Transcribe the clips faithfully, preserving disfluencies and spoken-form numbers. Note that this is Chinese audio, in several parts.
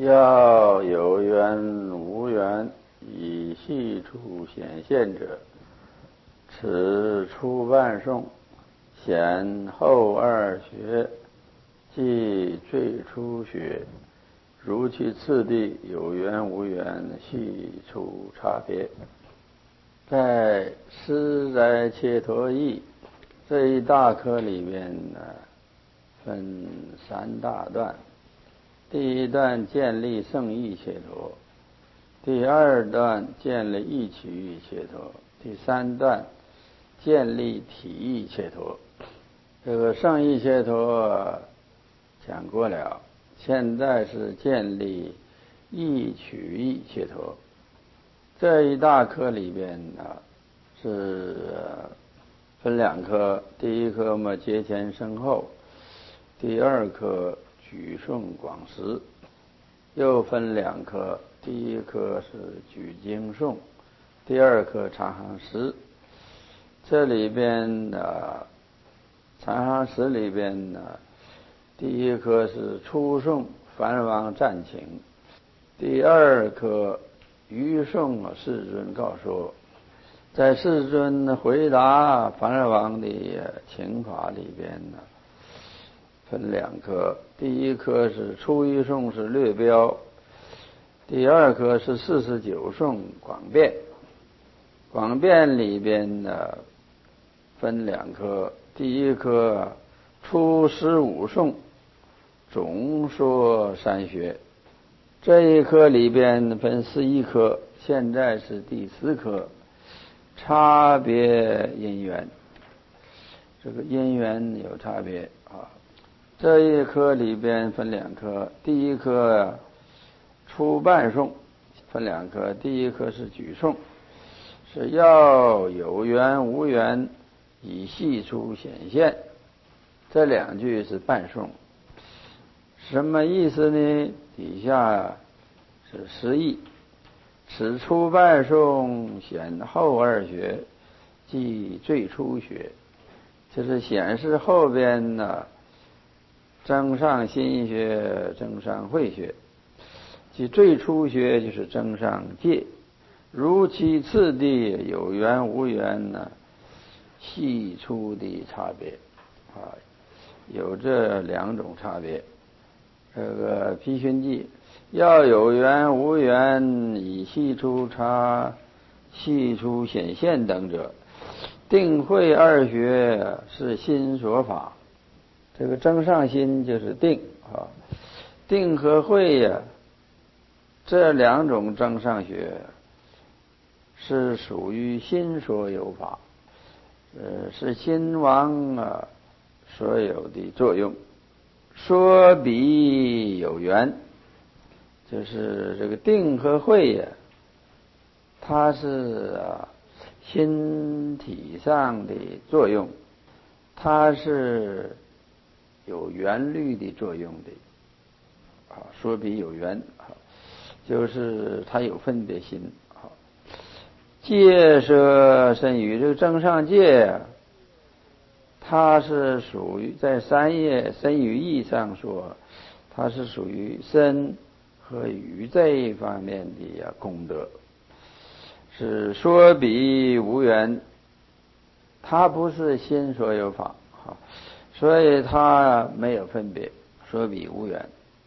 要有缘无缘以细处显现者，此初半颂显后二学，即最初学，如其次第有缘无缘细处差别。在施斋切陀义这一大科里面呢，分三大段。第一段建立圣意切陀，第二段建立意取意切陀，第三段建立体意切陀。这个圣意切陀讲过了，现在是建立意取意切陀。这一大科里边呢是分两科，第一科嘛节前声后，第二科举颂广识，又分两科，第一科是举经颂，第二科长行识。这里边呢长行识里边呢，第一科是初颂梵王赞请，第二科余颂世尊告说。在世尊回答梵王的请法里边呢，分两科，第一科是初一颂是略标，第二科是四十九颂广辩。广辩里边呢分两科，第一科初十五颂总说三学。这一科里边分十一科，现在是第十科，差别因缘。这个因缘有差别啊。这一科里边分两科，第一科初半颂分两科，第一科是举颂，是要有缘无缘以细处显现。这两句是半颂，什么意思呢？底下是释义。此初半颂显后二学，即最初学，就是显示后边呢增上心学，增上慧学，即最初学就是增上戒。如其次第有缘无缘呢，细出的差别啊，有这两种差别。这个毗熏记要有缘无缘以细出差细出显现等者，定慧二学是心所法。这个增上心就是定啊，定和慧呀、啊，这两种增上学是属于心所有法，呃，是心王啊所有的作用。说彼有缘，就是这个定和慧呀、啊，它是啊心体上的作用，它是有缘律的作用的啊。说彼有缘啊，就是它有分别心啊。戒舍身语，这个增上戒，它是属于在三业身语意上说，它是属于身和语这一方面的功德，是说彼无缘，它不是心所有法啊，所以它没有分别，说彼无缘，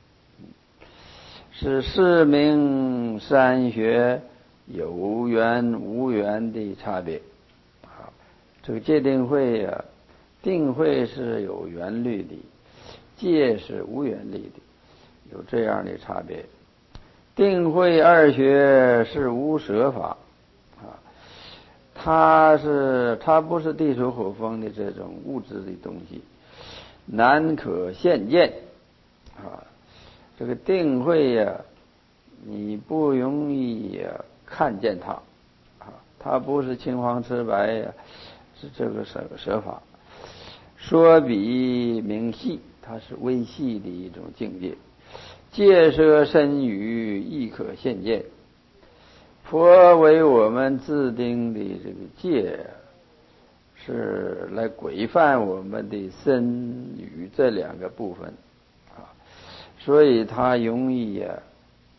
是四明三学有缘无缘的差别啊。这个戒定慧啊，定慧是有缘律的，戒是无缘律的，有这样的差别。定慧二学是无舍法啊，它是它不是地水火风的这种物质的东西，难可现见啊。这个定慧呀、啊，你不容易呀、啊、看见它啊，它不是青黄赤白呀、啊，是这个舍舍法。说彼明细，它是微细的一种境界。戒舍身语亦可现见。佛为我们制定的这个戒，是来规范我们的身语这两个部分啊，所以它容易啊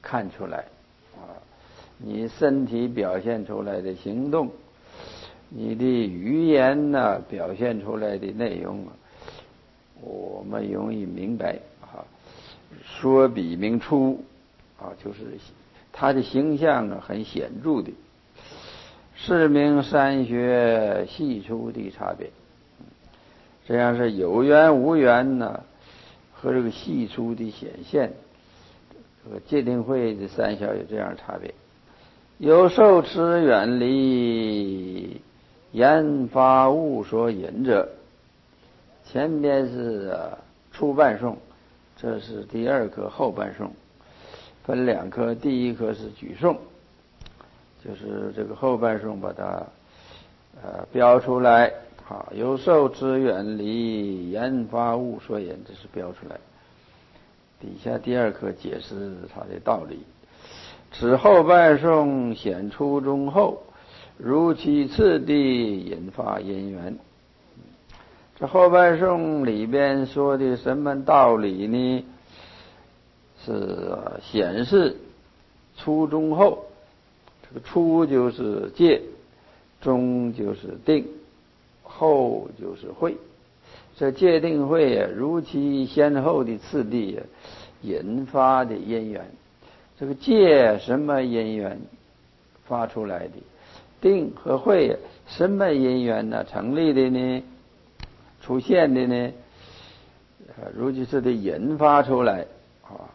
看出来啊，你身体表现出来的行动，你的语言呢表现出来的内容啊，我们容易明白啊，说比明出啊，就是他的形象啊很显著的，是名三学细出的差别。这样是有缘无缘呢，和这个细出的显现，这个戒定慧的三小有这样的差别。有受持远离言发物所引者，前边是、啊、初半颂，这是第二课后半颂，分两课，第一课是举颂，就是这个后半颂把它呃标出来。好，有受持远离言发物所引，这是标出来。底下第二课解释它的道理。此后半颂显初中后，如其次第引发因缘。这后半颂里边说的什么道理呢？是显示初中后，这个初就是戒，中就是定，后就是慧。这戒定慧啊，如其先后的次第啊，引发的因缘。这个戒什么因缘发出来的？定和慧什么因缘呢？成立的呢？出现的呢？呃，如其次第引发出来啊，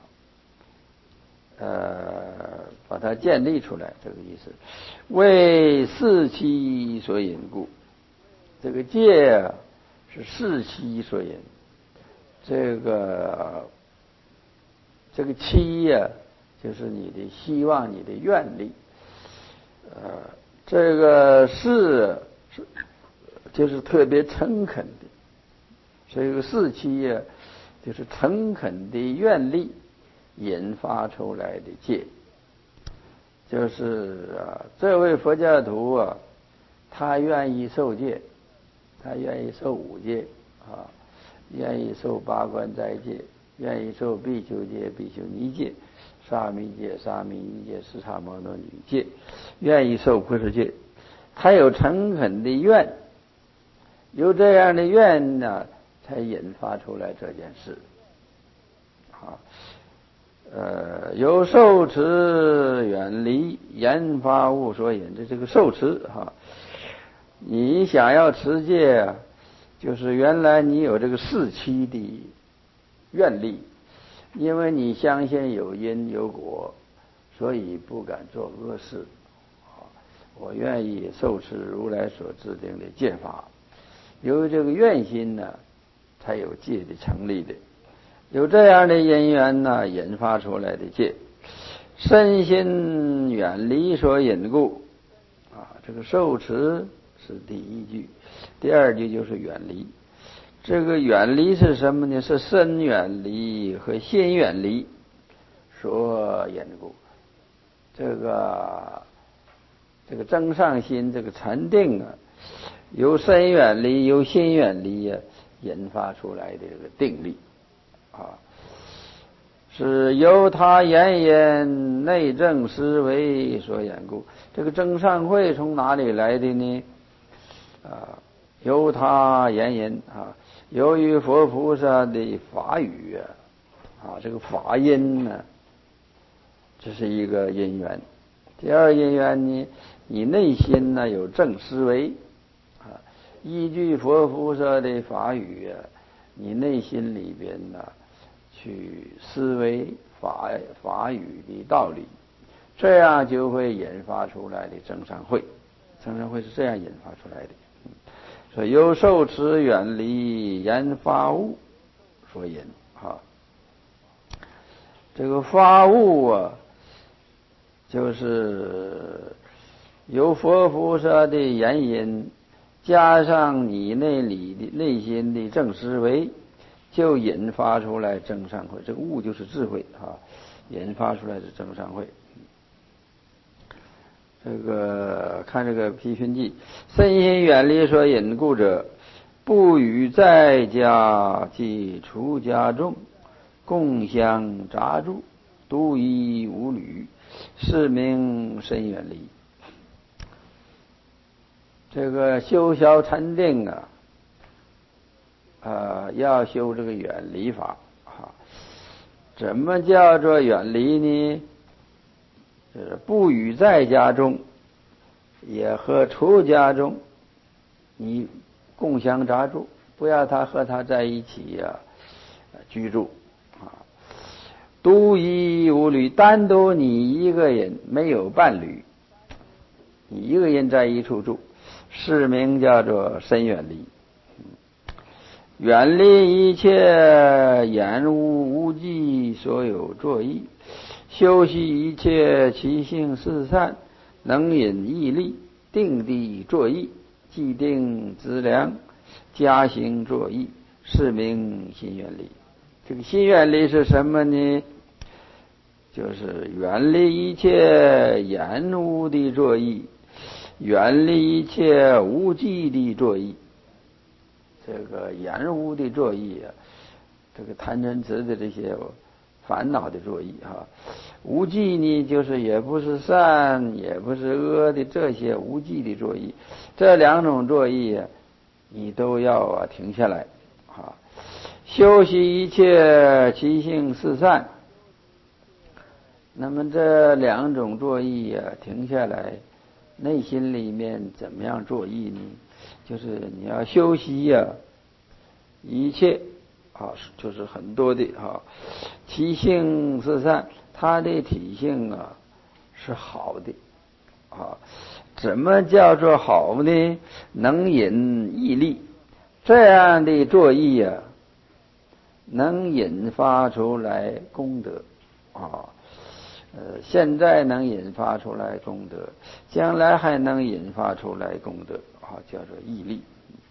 呃，把它建立出来，这个意思。为四期所引故。这个戒啊是四期所引，这个这个期呀、啊，就是你的希望，你的愿力。呃，这个是是就是特别诚恳的，这个四期呀、啊，就是诚恳的愿力引发出来的戒。就是啊，这位佛教徒啊，他愿意受戒。他愿意受五戒啊，愿意受八关斋戒，愿意受比丘戒、比丘尼戒、沙弥戒、沙弥尼戒、释迦牟尼女戒，愿意受菩萨戒。他有诚恳的愿，有这样的愿呢，才引发出来这件事啊。呃，有受持远离言发物所引，这这个受持哈。你想要持戒啊，就是原来你有这个四期的愿力，因为你相信有因有果，所以不敢做恶事。我愿意受持如来所制定的戒法，由于这个愿心呢，才有戒的成立的。有这样的因缘呢，引发出来的戒，身心远离所引故啊，这个受持是第一句，第二句就是远离。这个远离是什么呢？是身远离和心远离所引故。这个这个增上心，这个禅定啊，由身远离，由心远离呀、啊，引发出来的这个定力啊，是由他言言内证思维所演故。这个增上慧从哪里来的呢？啊，由他言言啊，由于佛菩萨的法语啊，啊，这个法音呢，这是一个因缘。第二因缘呢，你内心呢有正思维啊，依据佛菩萨的法语啊，你内心里边呢去思维法法语的道理，这样就会引发出来的增上慧。增上慧是这样引发出来的。所以有受持远离言发物所引啊，这个发物啊，就是由佛菩萨的言引，加上你内里的内心的正思维，就引发出来增上慧。这个物就是智慧啊，引发出来是增上慧。这个看这个批训记，身心远离所引故者，不与在家及出家众共相杂住， 独一无虑，是名深远离。这个修小禅定啊，呃，要修这个远离法啊。怎么叫做远离呢？就是不与在家中，也和出家中，你共相杂住，不要他和他在一起呀、啊、居住啊。独一无虑，单独你一个人，没有伴侣，你一个人在一处住，是名叫做深远离。远离一切言无无记所有作意，修习一切其性四善，能引毅力，定地作意，既定资粮，加行作意，是名心远离。这个心远离是什么呢？就是远离一切言无的作意，远离一切无记的作意。这个言无的作意啊，这个贪嗔痴的这些烦恼的作意哈、啊，无记呢，就是也不是善，也不是恶的这些无记的作意，这两种作意啊，你都要啊停下来啊，修习一切其性四善。那么这两种作意啊，停下来，内心里面怎么样作意呢？就是你要修习呀、啊，一切啊，就是很多的啊，其性四善，它的体性啊是好的啊。怎么叫做好呢？能引毅力，这样的作意呀、啊，能引发出来功德啊。呃，现在能引发出来功德，将来还能引发出来功德啊，叫做毅力。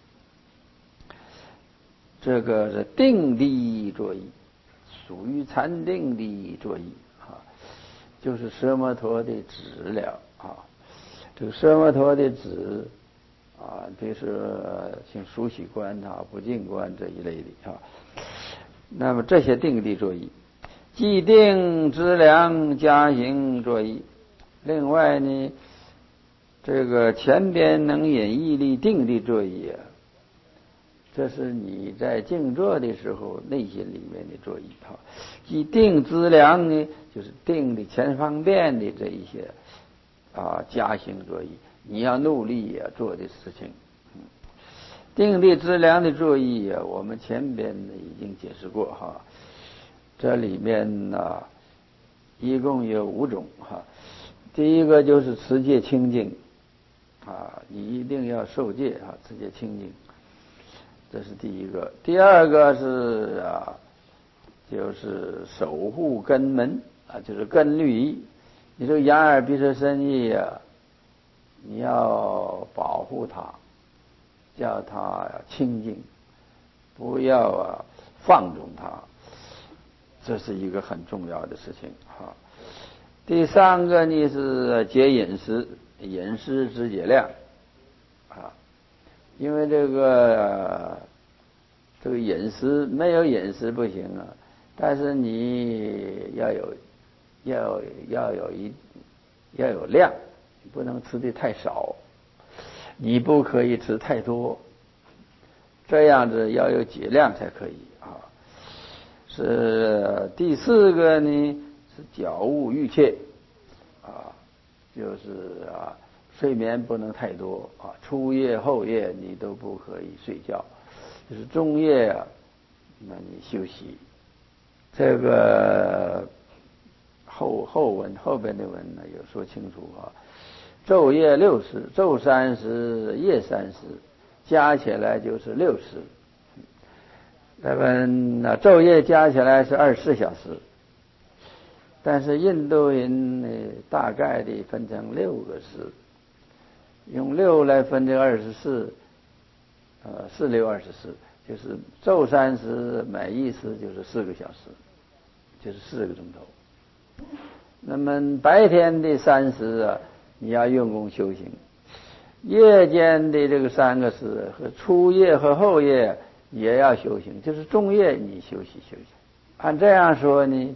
这个是定的作意，属于禅定的作意啊，就是奢摩陀的止了啊。这个奢摩陀的止啊，这是像梳洗观啊、不净观这一类的啊。那么这些定的作意。既定资粮，加行作意。另外呢，这个前边能引毅力定的作意啊，这是你在静坐的时候内心里面的作意哈。既定资粮呢，就是定的前方便的这一些啊加行作意，你要努力啊做的事情。嗯，定的资粮的作意啊，我们前边呢已经解释过哈。这里面呢、啊，一共有五种哈。第一个就是持戒清净啊，你一定要受戒啊，持戒清净，这是第一个。第二个是啊，就是守护根门啊，就是根律仪。你这个眼耳鼻舌身意啊，你要保护它，叫它清净，不要啊放纵它。这是一个很重要的事情哈。第三个呢是节饮食，饮食之节量啊，因为这个这个饮食没有饮食不行啊，但是你要有要要有一要有量，你不能吃的太少，你不可以吃太多，这样子要有节量才可以啊。是第四个呢，是觉悟欲切啊，就是啊，睡眠不能太多啊，初夜后夜你都不可以睡觉，就是中夜啊，那你休息。这个后后文后边的文呢有说清楚啊，昼夜六时，昼三时，夜三时，加起来就是六时。那么那昼夜加起来是二十四小时，但是印度人呢大概的分成六个时，用六来分这二十四，呃，四六二十四，就是昼三时，每一时就是四个小时，就是四个钟头。那么白天的三时啊，你要用功修行；夜间的这个三个时和初夜和后夜也要修行，就是中夜你休息休息。按这样说呢，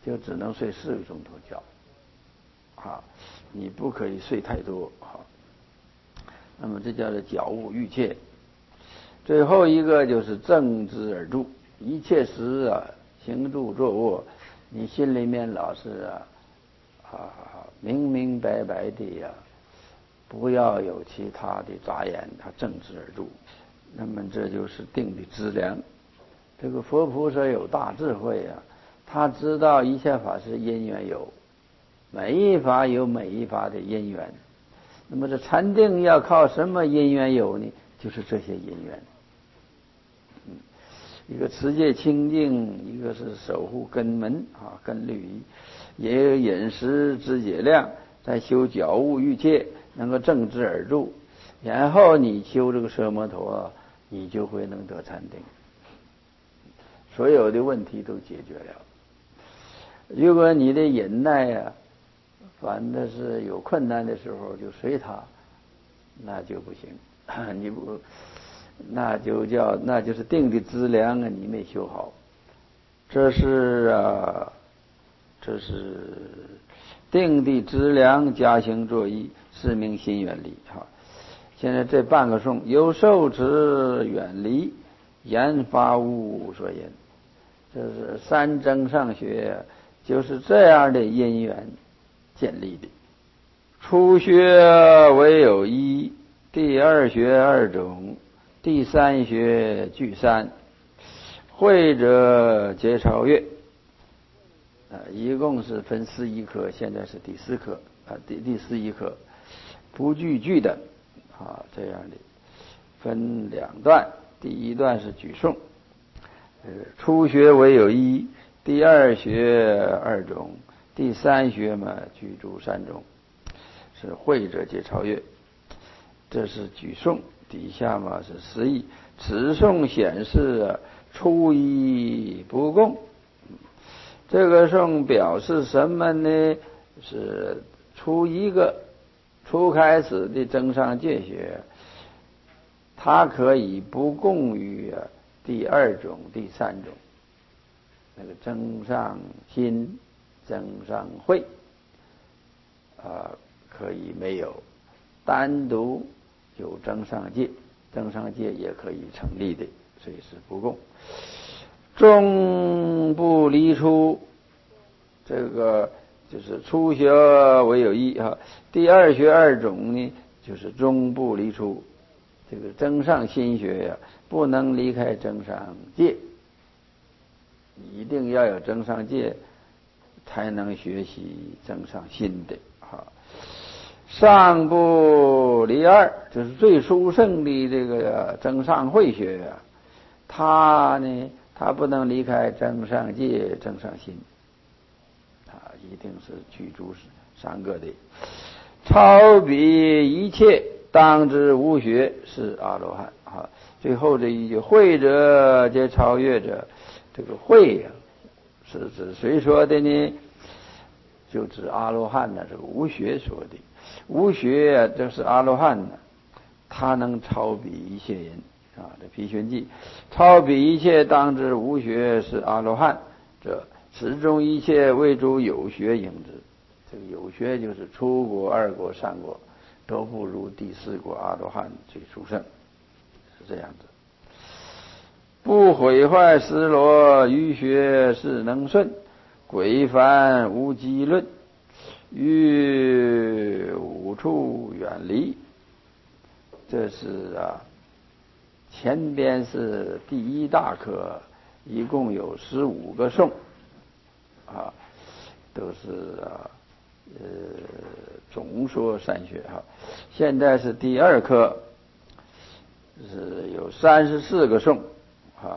就只能睡四个钟头觉，啊，你不可以睡太多啊。那么这叫做觉悟欲切。最后一个就是正知而住，一切时啊，行住坐卧，你心里面老是啊啊明明白白的呀、啊，不要有其他的杂言，他正知而住。那么这就是定的资粮。这个佛菩萨有大智慧啊，他知道一切法是因缘有，每一法有每一法的因缘。那么这禅定要靠什么因缘有呢？就是这些因缘。嗯，一个持戒清净，一个是守护根门啊，根律仪，也有饮食知解量，再修觉悟欲界，能够正知而住，然后你修这个奢摩陀，你就会能得禅定，所有的问题都解决了。如果你的忍耐啊，反正是有困难的时候就随他，那就不行。你不，那就叫那就是定的资粮啊，你没修好。这是啊，这是定的资粮，加行作意，是名心远离哈。现在这半个颂，有受持远离，言发无所言，这是三增上学，就是这样的因缘建立的。初学唯有一，第二学二种，第三学具三，会者皆超越。啊，一共是分四一科，现在是第四科啊，第第四一科，不具具的啊，这样的分两段，第一段是举颂，呃，初学唯有一，第二学二种，第三学嘛具足三种，是会者皆超越。这是举颂，底下嘛是释义。此颂显示啊，初一不共。这个颂表示什么呢？是初一个初开始的增上戒学，它可以不共于啊第二种、第三种。那个增上心、增上慧啊，可以没有，单独有增上戒，增上戒也可以成立的，所以是不共。终不离出，这个就是初学唯有一哈，第二学二种呢，就是终不离出。这个增上心学呀，不能离开增上戒，一定要有增上戒，才能学习增上心的哈。上不离二，就是最殊胜的这个增上慧学呀，它呢。他不能离开增上戒、增上心，啊，一定是具足三个的。超比一切，当知无学是阿罗汉啊。最后这一句，会者皆超越者，这个会呀、啊，是指谁说的呢？就指阿罗汉呢，这个无学说的。无学啊，这是阿罗汉呢，他能超比一切人。啊，这毗玄记，超比一切当知无学是阿罗汉，这此中一切为诸有学应之。这个有学就是初果、二果、三果，都不如第四果阿罗汉最殊胜，是这样子。不毁坏失罗，于学是能顺，鬼凡无机论，于五处远离。这是啊。前边是第一大科，一共有十五个颂，啊，都是啊，呃，总说三学哈。现在是第二科，是有三十四个颂，啊，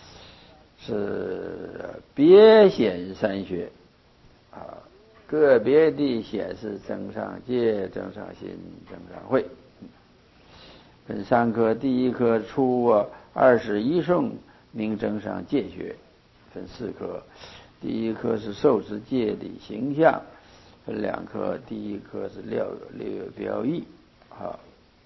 是别显三学，啊，个别地显示增上戒、增上心、增上慧。分三科，第一科初啊二十一颂，名增上戒学，分四科。第一科是受持戒的形象，分两科。第一科是了略表义啊。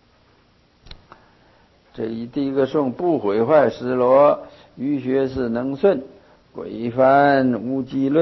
这一第一个颂不毁坏失罗，于学是能顺，鬼凡无机论，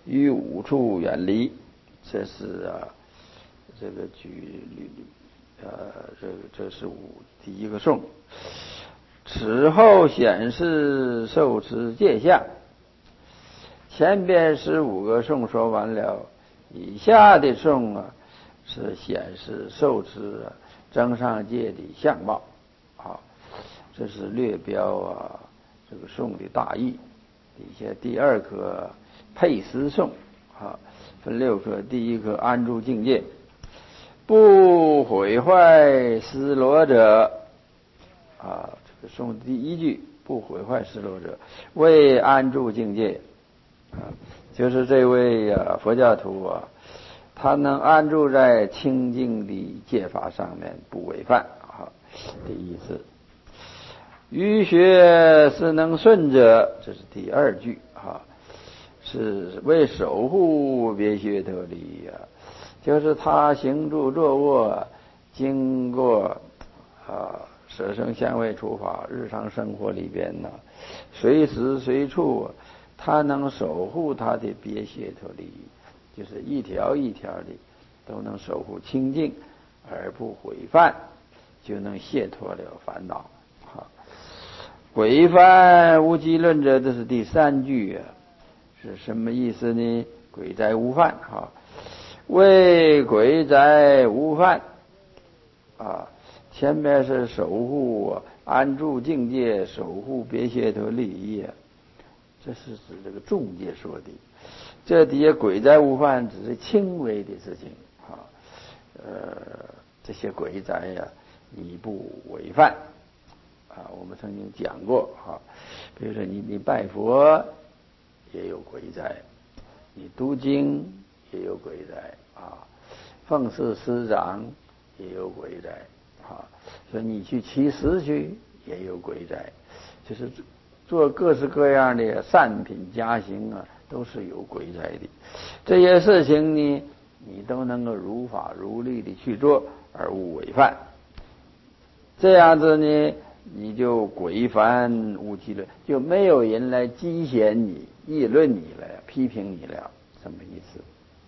于五处远离，这是啊，这个举呃，这个这是五第一个颂。此后显示受持戒相。前边十五个颂说完了，以下的颂啊是显示受持增上戒的相貌啊，这是略标啊这个颂的大意。底下第二颗配思颂啊，分六颗，第一颗安住境界，不毁坏失罗者啊，这个颂第一句不毁坏失罗者，为安住境界啊，就是这位啊佛教徒啊，他能安住在清净的戒法上面，不违犯啊的意思。于学是能顺者，这是第二句啊，是为守护别学特离啊，就是他行住坐卧，经过啊舍生香味触法，日常生活里边呢，随时随处他能守护他的别学特离，就是一条一条的都能守护清净而不毁犯，就能解脱了烦恼。毁犯无记论者，这是第三句啊，是什么意思呢？鬼哉无犯啊，为鬼哉无犯啊，前面是守护安住境界，守护别解脱利益，这是指这个众界说的。这底下鬼哉无犯只是轻微的事情啊，呃，这些鬼哉呀，你不违犯。啊，我们曾经讲过啊，比如说你你拜佛也有鬼哉，你读经也有鬼哉啊，奉事师长也有鬼哉啊，所以你去乞食去也有鬼哉，就是做各式各样的善品加行啊，都是有鬼哉的。这些事情呢，你都能够如法如律的去做，而无违犯。这样子呢，你就鬼犯无记论，就没有人来讥嫌你、议论你了、批评你了，什么意思？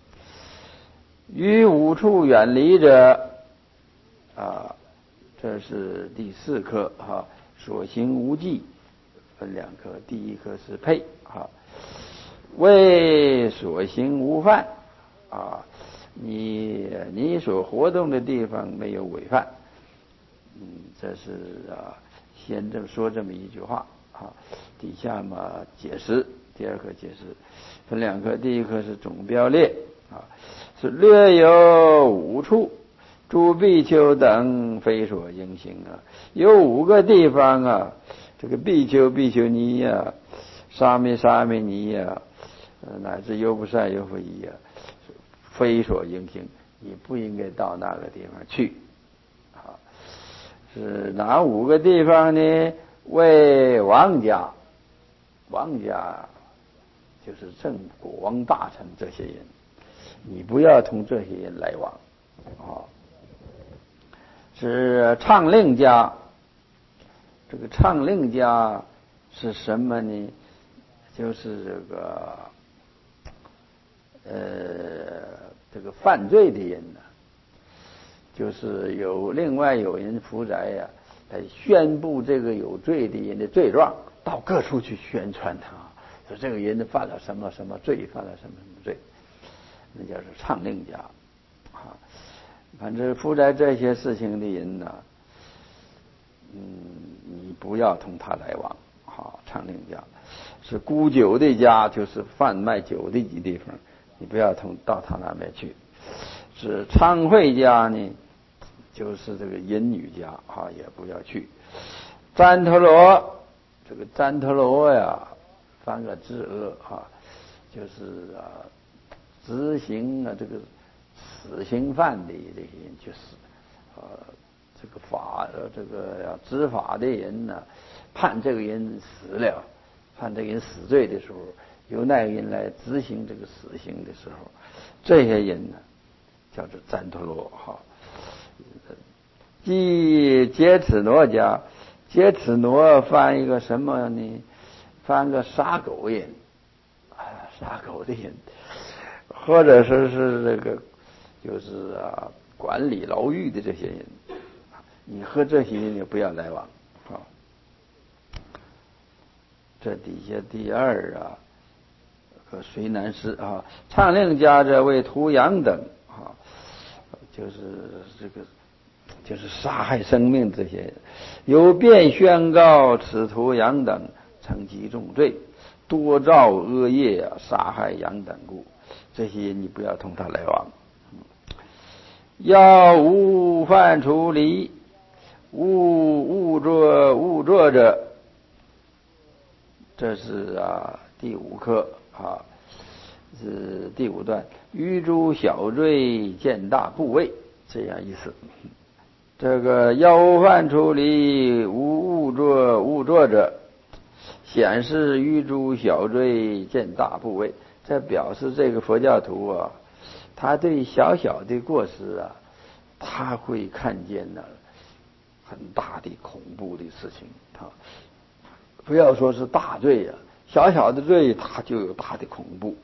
于五处远离者啊，这是第四颗哈，所行无忌，分两颗，第一颗是配哈，为所行无犯啊，你你所活动的地方没有违犯。嗯，这是啊，先这么说这么一句话啊，底下嘛解释，第二课解释，分两课，第一课是总标列啊，是略有五处，诸比丘等非所应行啊，有五个地方啊，这个比丘、比丘尼呀、沙弥、沙弥尼呀、呃，乃至优不善、优不夷呀，非所应行，你不应该到那个地方去。是哪五个地方呢？为王家，王家就是正国王大臣这些人，你不要同这些人来往啊。是唱令家，这个唱令家是什么呢？就是这个呃这个犯罪的人呢。就是有另外有人负责呀，来宣布这个有罪的人的罪状，到各处去宣传他，说这个人犯了什么什么罪，犯了什么什么罪，那叫做唱令家啊。反正负责这些事情的人呢，嗯，你不要同他来往啊。唱令家是沽酒的家，就是贩卖酒的地方，你不要同到他那边去。是唱会家呢，就是这个淫女家啊，也不要去。旃陀罗，这个旃陀罗呀，翻个字恶啊，就是啊，执行啊这个死刑犯的这些人，就是呃这个法呃这个要执法的人呢，判这个人死了，判这个人死罪的时候，由那个人来执行这个死刑的时候，这些人呢，叫做旃陀罗哈。即羯齿罗家，羯齿罗翻一个什么呢？翻个杀狗人啊， 杀狗的人，或者说是这个就是啊管理牢狱的这些人，你和这些人也不要来往啊。这底下第二啊，和隋南师啊，唱令家者为屠羊等啊，就是这个就是杀害生命这些人，有便宣告此屠羊等成其重罪，多造恶业啊，杀害羊等故，这些你不要同他来往。要无犯除离，无误作误作者，这是啊第五课啊，是第五段，余诸小罪见大部位，这样意思。这个要无犯除离，无误作误作者，显示余诸小罪见大部位，这表示这个佛教徒啊，他对小小的过失啊，他会看见呢很大的恐怖的事情啊。不要说是大罪呀、啊，小小的罪他就有大的恐怖。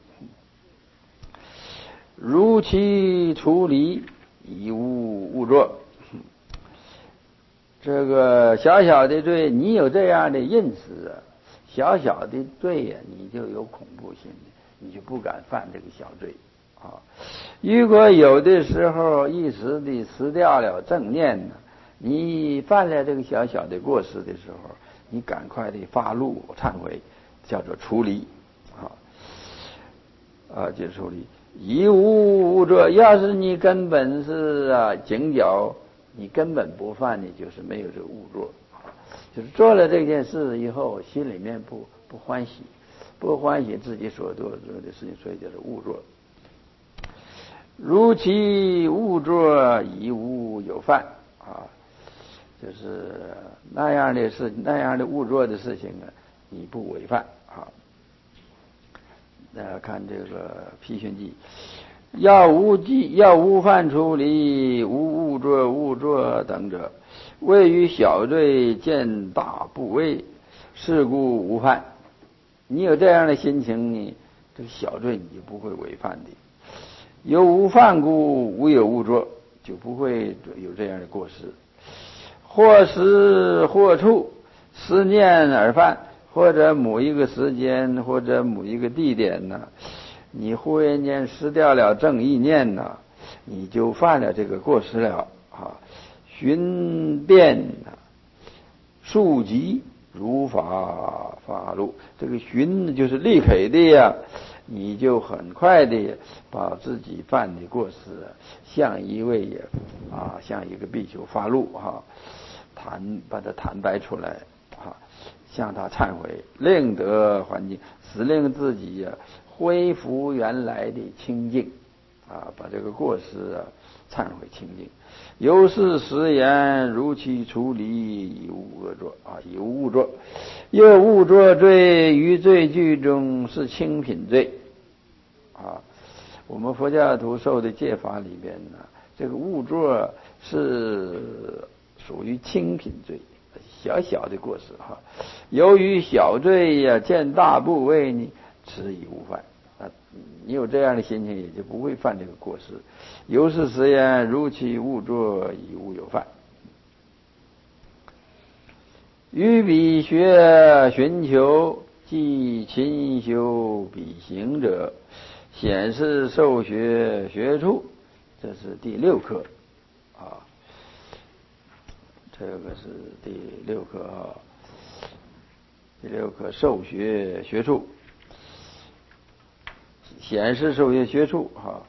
如其除离，以无误作。这个小小的罪，你有这样的认识啊，小小的罪呀、啊，你就有恐怖心，你就不敢犯这个小罪啊。如果有的时候一时的失掉了正念呢，你犯了这个小小的过失的时候，你赶快的发怒忏悔，叫做除离啊啊，就除离。以无误作，要是你根本是啊警觉，你根本不犯的，就是没有这个误作，就是做了这件事以后，心里面不不欢喜，不欢喜自己所做的事情，所以叫做误作。如其误作，以无有犯啊，就是那样的事，那样的误作的事情啊，你不违犯啊。大家看这个批训记，要无记，要无犯除离，无误作误作等者，谓于小罪见大不畏，是故无犯。你有这样的心情呢，这个小罪你就不会违犯的。有无犯故，无有误作，就不会有这样的过失。或时或处，思念而犯，或者某一个时间，或者某一个地点呢，你忽然间失掉了正意念呢，你就犯了这个过失了啊！寻遍速疾，如法发怒，这个寻就是立刻的呀，你就很快的把自己犯的过失向一位啊，向一个比丘发怒哈，坦把它坦白出来啊，向他忏悔，令得还净，使令自己呀、啊、恢复原来的清净啊，把这个过失啊忏悔清净。由是实言，如其除离，以无恶作啊，以无误作。又误作罪于罪具中是轻品罪啊。我们佛教徒受的戒法里边呢，这个误作是属于轻品罪，小小的过失哈。由于小罪呀、啊，见大不畏呢，此以无犯。啊，你有这样的心情，也就不会犯这个过失。由是实言，如其误作，以无有犯。于彼学寻求，即勤修彼行者，显示受学学处。这是第六课啊，这个是第六课啊，第六课受学学处。显示受学学处哈，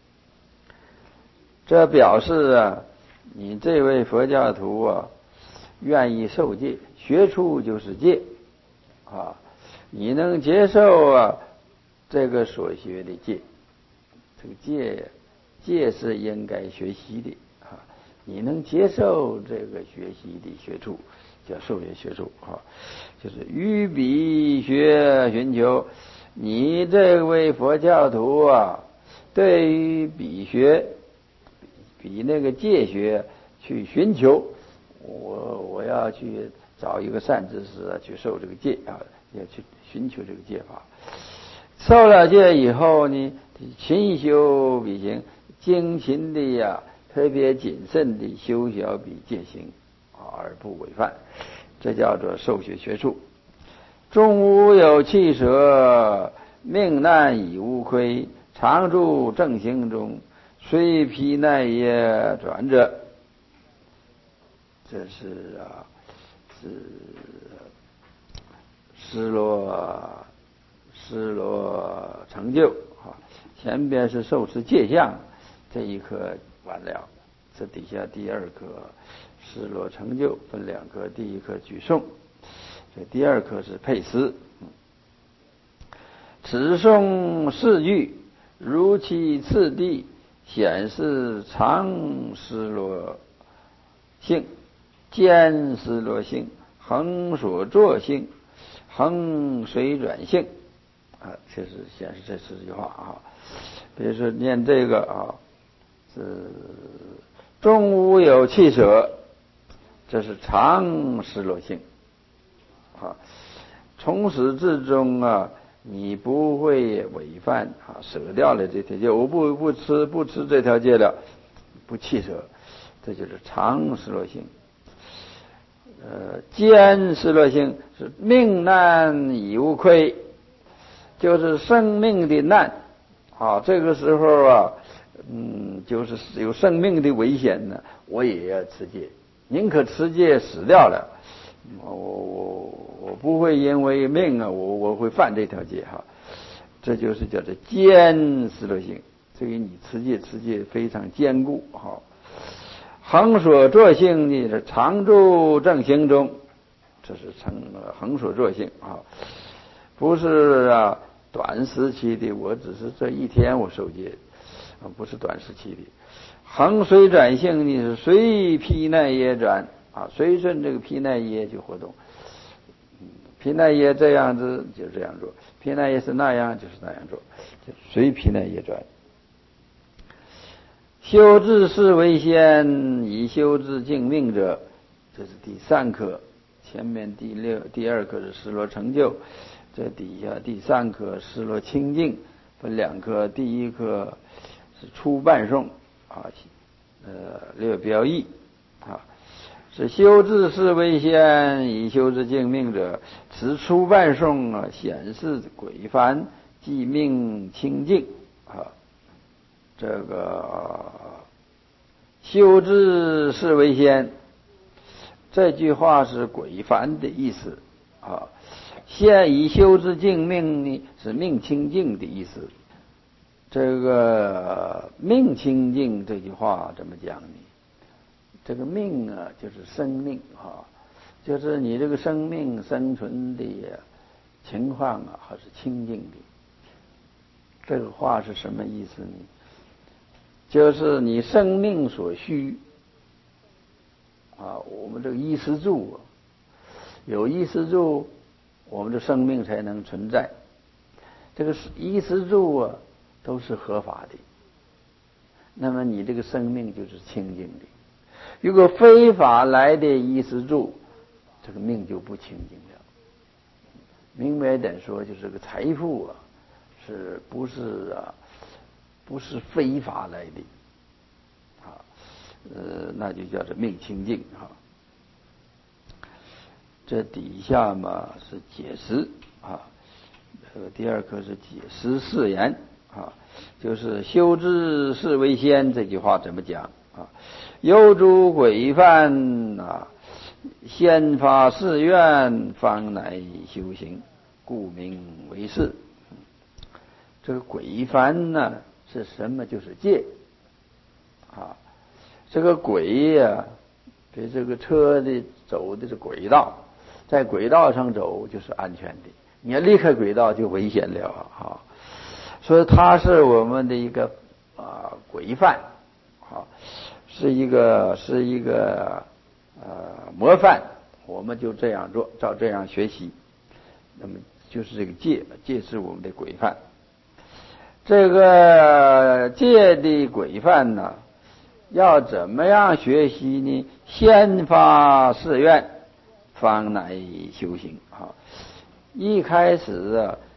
这表示啊，你这位佛教徒啊，愿意受戒，学处就是戒啊，你能接受啊这个所学的戒，这个戒戒是应该学习的啊，你能接受这个学习的学处，叫受学学处啊，就是于彼学寻求。你这位佛教徒啊，对于比学比那个戒学去寻求，我我要去找一个善知识啊，去受这个戒啊，要去寻求这个戒法。 受了戒以后呢，勤修比行，精勤的呀，特别谨慎的修小比戒行而不违犯，这叫做受学学处。中无有气舍，命难以无亏，常住正行中，虽疲耐也转者。这是啊，是失落失落成就啊。前边是受持戒相，这一课完了，这底下第二课失落成就分两课，第一课举诵，这第二课是配诗。此诵四句如其次第，显示常失落性、兼失落性、恒所作性、恒随转性啊，这是显示这四句话啊。比如说念这个啊，是中无有气舍，这是常失落性啊。从始至终啊，你不会违犯啊，舍掉了这条戒，我不不吃不吃这条戒了，不弃舍，这就是常失落性。呃，兼失落性是命难以无亏，就是生命的难啊，这个时候啊，嗯，就是有生命的危险呢，我也要持戒，宁可持戒死掉了，我我我不会因为命啊，我我会犯这条戒哈，这就是叫做坚失落性，所以你持戒持戒非常坚固哈。恒所作性呢是常住正行中，这是成恒所作性啊，不是啊短时期的，我只是这一天我受戒啊，不是短时期的。恒随转性呢是随毗奈耶转啊，随顺这个毗奈耶去活动，毗奈耶这样子就这样做，毗奈耶是那样就是那样做，就随毗奈耶转。修治世为先，以修治净命者，这是第三课。前面第六、第二课是失落成就，这底下第三课失落清净，分两课。第一课是初半颂啊，呃，略表义啊，是修治世为先，以修治净命者，此初半颂啊，显示鬼梵即命清净啊。这个修治世为先，这句话是鬼梵的意思啊。现以修治净命呢，是命清净的意思。这个命清净这句话怎么讲呢？这个命啊，就是生命啊，就是你这个生命生存的情况啊，还是清净的。这个话是什么意思呢？就是你生命所需啊，我们这个衣食住啊，有衣食住，我们的生命才能存在。这个衣食住啊，都是合法的，那么你这个生命就是清净的。如果非法来的衣食住，这个命就不清净了。明白点说，就是这个财富啊，是不是啊？不是非法来的啊，呃，那就叫做命清净啊。这底下嘛是解释啊，这个第二课是解释誓言啊，就是修治世为先这句话怎么讲啊？有诸规范啊，先发誓愿，方乃修行，故名为誓。这个规范呢是什么？就是戒啊。这个轨呀，比如这个车的走的是轨道，在轨道上走就是安全的，你要离开轨道就危险了啊。所以它是我们的一个啊规范啊，是一个是一个呃模范，我们就这样做，照这样学习。那么就是这个戒，戒是我们的规范。这个戒的规范呢，要怎么样学习呢？先发誓愿，方乃修行啊。一开始啊，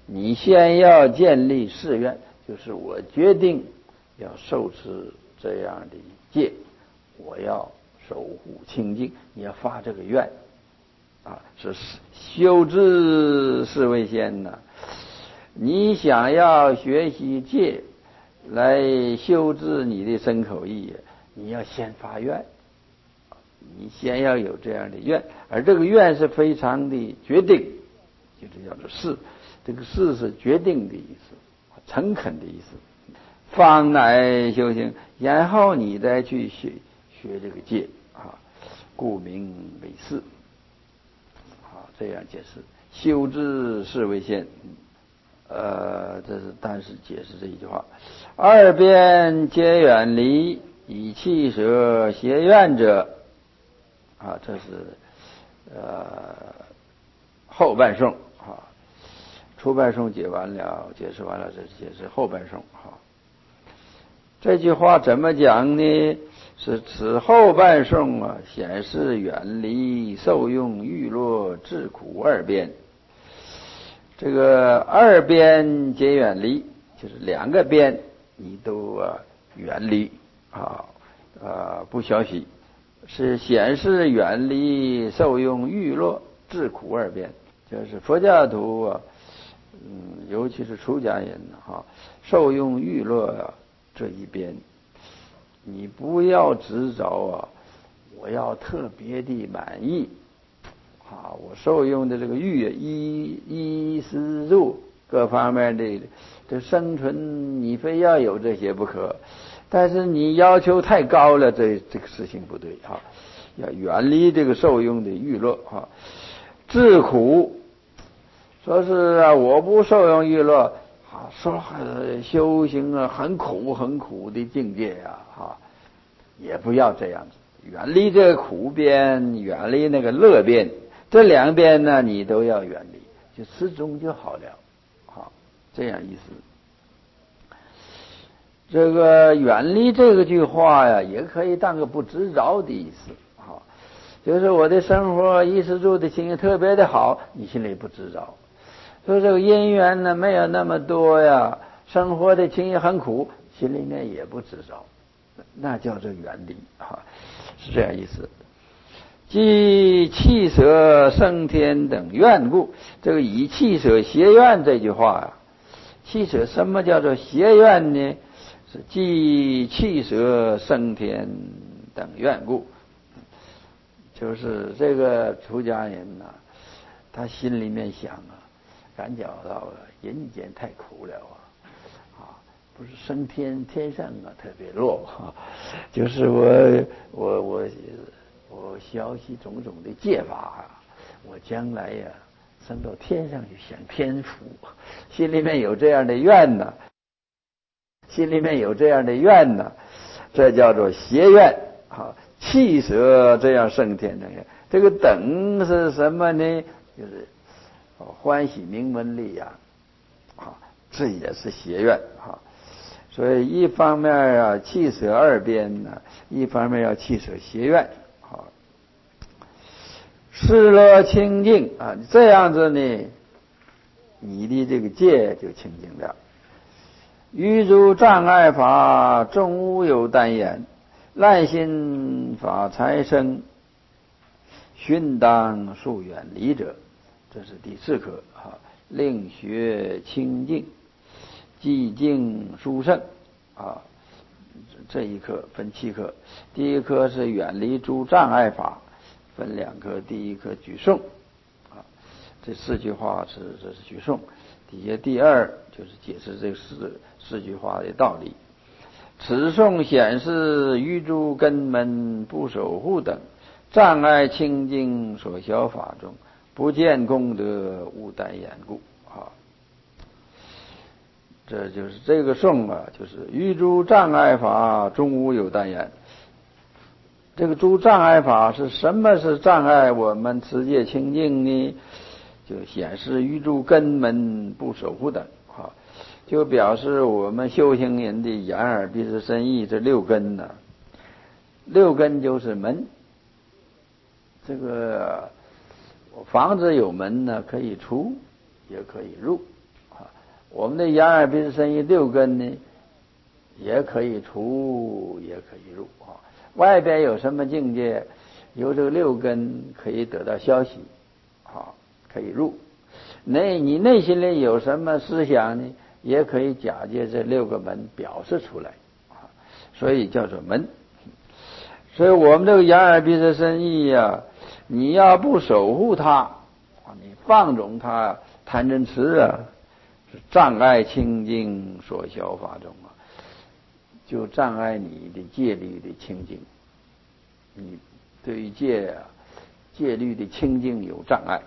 你先要建立誓愿，就是我决定要受持这样的戒，我要守护清净，你要发这个愿啊，是修治是为先呐。你想要学习戒来修治你的身口意，你要先发愿，你先要有这样的愿，而这个愿是非常的决定，就是叫做誓。这个誓是决定的意思，诚恳的意思。方乃修行，然后你再去学学这个戒啊，故名为誓。啊，这样解释，修治是为先。呃，这是单是解释这一句话。二边皆远离，以气舍邪愿者，啊，这是呃后半颂啊。初半颂解完了，解释完了，这解释后半颂哈。这句话怎么讲呢？是此后半颂啊，显示远离受用欲乐智苦二边。这个二边皆远离，就是两个边你都啊远离啊啊不消息，是显示远离受用欲乐智苦二边。就是佛教徒啊。嗯，尤其是出家人哈，受用欲乐啊这一边，你不要执着啊，我要特别的满意啊，我受用的这个欲衣衣食住各方面的这生存，你非要有这些不可。但是你要求太高了，这这个事情不对啊，要远离这个受用的欲乐啊，智苦。说是啊，我不受用欲乐，啊，说修行啊很苦很苦的境界呀，啊，也不要这样子，远离这个苦边，远离那个乐边，这两边呢你都要远离，就适中就好了，好，这样意思。这个远离这个句话呀，也可以当个不执着的意思，好，就是我的生活衣食住的情形特别的好，你心里不执着。说这个因缘呢没有那么多呀，生活的情形很苦，心里面也不执着，那叫做远离啊，是这样意思。即气舍升天等愿故，这个以气舍邪愿这句话啊，气舍什么叫做邪愿呢？是即气舍升天等愿故，就是这个出家人呐、啊，他心里面想啊。感觉到人间太苦了啊，啊，不是升天天上啊特别弱啊，就是我我我我学习种种的戒法啊，我将来呀、啊、升到天上去享天福，心里面有这样的愿呢，心里面有这样的愿呢，这叫做邪愿啊，气舍这样升天的。这个等是什么呢？就是欢喜名闻利呀，啊，这也是邪愿啊。所以一方面啊，气舍二边呢，一方面要气舍邪愿啊。失乐清净啊，这样子呢，你的这个戒就清净了。余诸障碍法，众无有单言，滥心法财生，寻当速远离者。这是第四课啊，令学清净，寂静殊胜啊。这一课分七课，第一课是远离诸障碍法，分两课，第一课举颂啊，这四句话是这是举颂，底下第二就是解释这四四句话的道理。此颂显示于诸根门不守护等障碍清净所消法中，不见功德无单言故啊。这就是这个颂啊，就是于诸障碍法中无有单言。这个诸障碍法是什么是障碍我们持戒清净呢？就显示于诸根门不守护等啊，就表示我们修行人的眼耳鼻舌身意这六根呢、啊，六根就是门。这个房子有门呢，可以出也可以入啊。 我们的眼耳鼻舌身意六根呢，也可以出，也可以入啊。外边有什么境界，由这个六根可以得到消息啊，可以入。内你内心里有什么思想呢，也可以假借这六个门表示出来啊，所以叫做门。所以我们这个眼耳鼻舌身意呀，你要不守护它，你放纵它，贪嗔痴啊，是障碍清净所消法中啊，就障碍你的戒律的清净。你对于戒啊戒律的清净有障碍，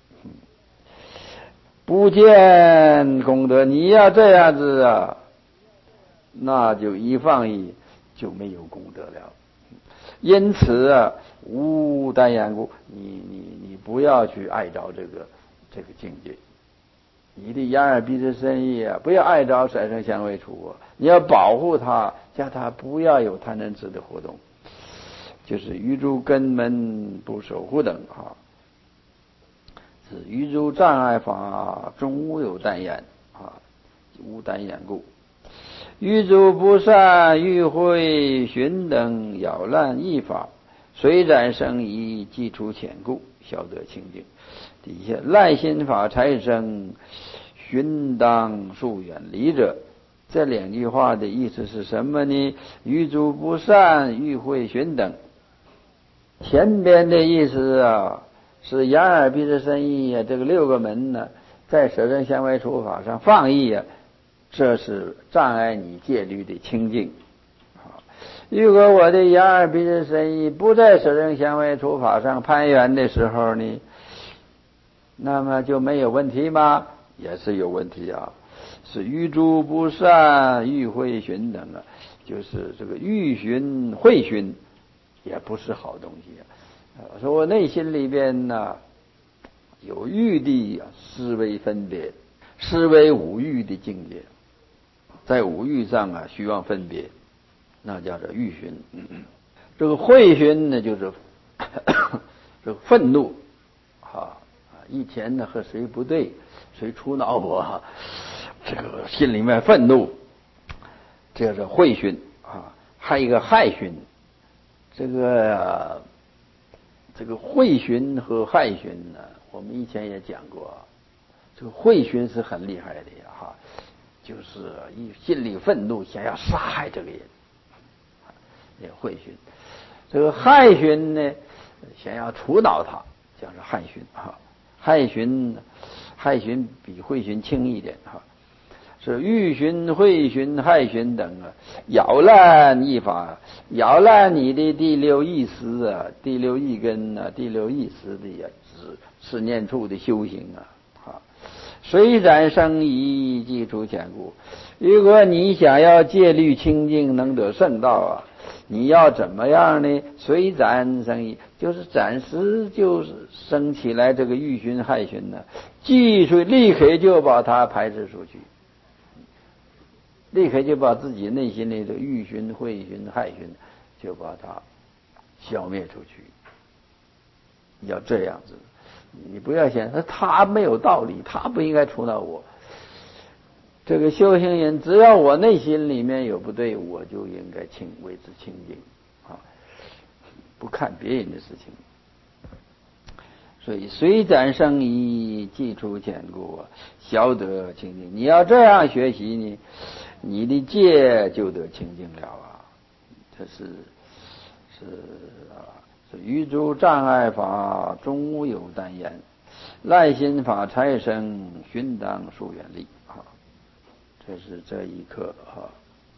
不见功德。你要这样子啊，那就一放逸，就没有功德了。因此啊，无单言故，你你你不要去爱着这个这个境界。你的眼耳鼻舌身意啊，不要爱着色声香味触啊，你要保护它，叫它不要有贪嗔痴的活动，就是于诸根门不守护等啊。是于诸障碍法中无有单言啊，无单言故。于诸不善欲慧寻等扰乱异法，虽然生疑，即除浅故，晓得清净。底下赖心法财生，寻当速远离者。这两句话的意思是什么呢？于诸不善欲慧寻等，前边的意思啊，是眼耳鼻舌身意啊，这个六个门呢，在色声香味触法上放逸啊，这是障碍你戒律的清净。如果我的眼耳鼻舌身意不在色声香味触法上攀缘的时候呢，那么就没有问题吗？也是有问题啊。是于诸不善欲慧寻等啊，就是这个欲寻慧寻也不是好东西啊。说我内心里边呢有欲的思维分别，思维五欲的境界，在五欲上啊虚妄分别，那叫做欲寻。嗯嗯，这个慧寻呢，就是这个愤怒啊，以前呢和谁不对，谁触恼我，这个心里面愤怒，这是慧寻啊。还有一个害寻，这个这个慧寻和害寻呢，我们以前也讲过，这个慧寻是很厉害的哈，就是一心里愤怒，想要杀害这个人，也慧寻。这个害寻呢，想要除恼他，叫做害寻哈。害寻，害寻比慧寻轻一点哈。是欲寻、慧寻、害寻等啊，扰乱异法，扰乱你的第六意识啊，第六意根啊，第六意识的呀，是是念处的修行啊。啊，虽然生疑，即除浅故。如果你想要戒律清净，能得圣道啊，你要怎么样呢？虽然生疑，就是暂时就是生起来这个欲寻、害寻呢，即除立刻就把它排斥出去。立刻就把自己内心里的欲寻、慧寻、害寻，就把它消灭出去。要这样子，你不要想他没有道理，他不应该除恼我。这个修行人，只要我内心里面有不对，我就应该清为之清净啊，不看别人的事情。所以虽暂生疑，即除浅故，晓得清净。你要这样学习呢，你的戒就得清净了啊。这是是啊，是于诸障碍法中无有单言，赖心法财生，寻当速远离啊。这是这一课啊。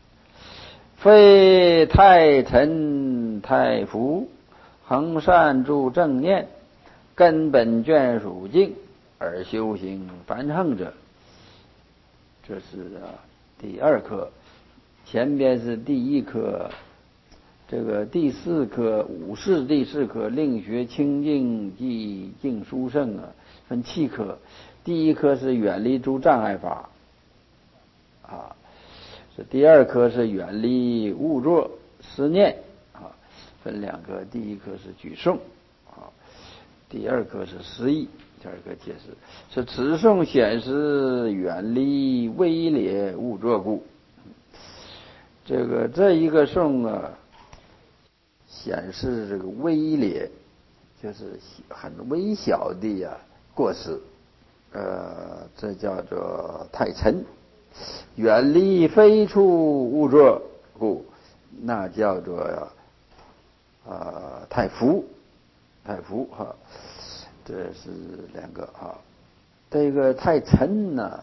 非太沉太浮，恒善住正念，根本眷属境而修行凡横者。这是啊第二课，前边是第一课，这个第四课五世第四课另学清净即净殊胜啊，分七课。第一课是远离诸障碍法啊，这第二课是远离误作思念啊，分两课。第一课是举诵啊，第二课是思议这儿一个解释是此颂显示远离微劣误作故。这个这一个颂啊，显示这个微劣，就是很微小的呀、啊、过失，呃，这叫做太沉。远离非处误作故，那叫做呀、啊呃、太浮，太浮哈。这是两个啊。这个太沉呢，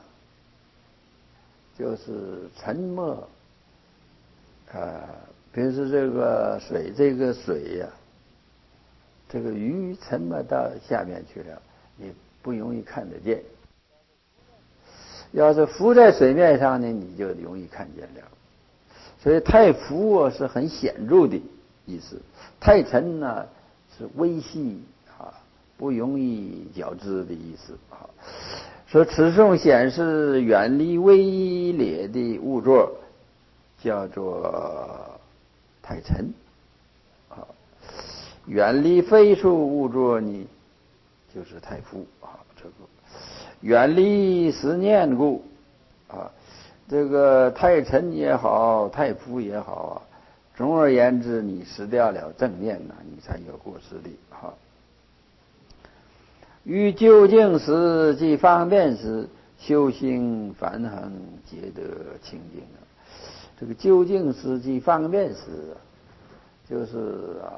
就是沉没。呃，比如说这个水，这个水呀、啊，这个鱼沉没到下面去了，你不容易看得见。要是浮在水面上呢，你就容易看见了。所以太浮啊是很显著的意思，太沉呢是微细啊，不容易觉知的意思啊。说此颂显示远离微劣的误作，叫做太沉啊。远离非处误作呢，就是太浮啊。这个远离思念故啊，这个太沉也好，太浮也好啊，总而言之，你失掉了正念呢，你才有过失的哈。于究竟时即方便时，修行凡恒皆得清净啊。这个究竟时即方便时，就是啊，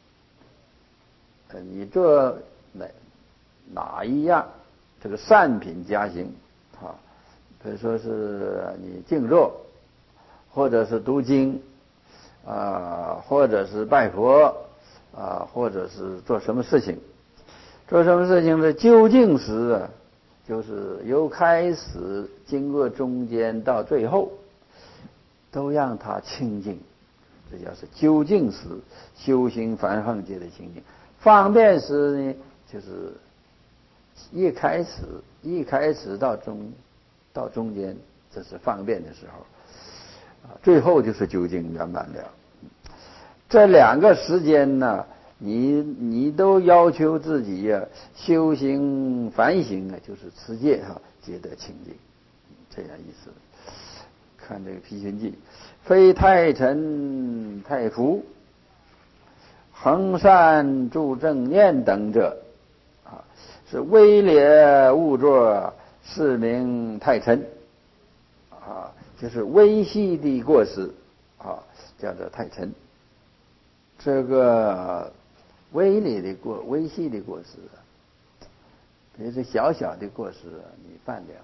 你做哪哪一样这个善品加行啊，比如说是你静坐，或者是读经啊，或者是拜佛啊，或者是做什么事情。做什么事情的究竟时啊，就是由开始经过中间到最后，都让它清净，这叫是究竟时修行凡恒界的清净。方便时呢，就是一开始一开始到中到中间，这是方便的时候啊，最后就是究竟圆满了。这两个时间呢，你你都要求自己呀、啊，修行反省啊，就是持戒哈、啊，皆得清净，这样意思。看这个《毗寻记》，非太沉太浮，恒善助正念等者啊，是微劣误作，是名太沉啊，就是微细的过失啊，叫做太沉。这个微劣的过微细的过失啊，也是小小的过失啊，你犯了，